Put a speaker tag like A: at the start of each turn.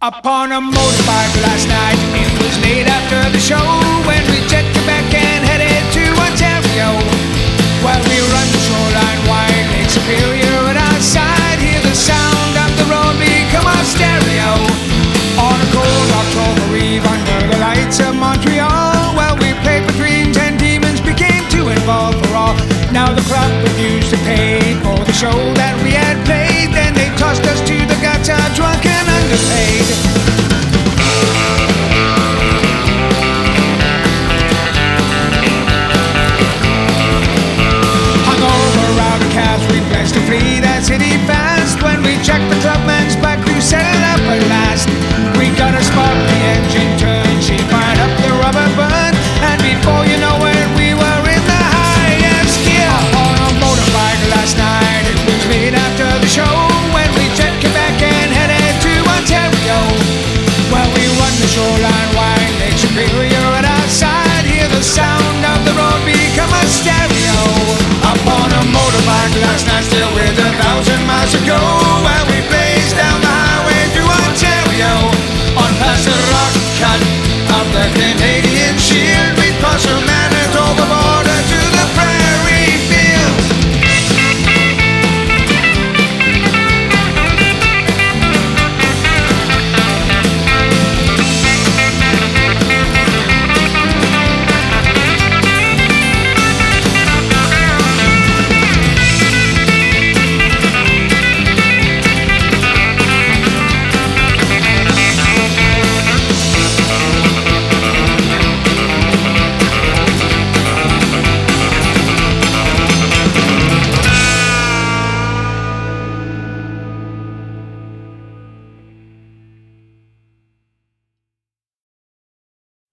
A: Upon a motorbike last night. It was late after the show when we checked it back and headed to Ontario. While we run the shoreline wide, Lake Superior.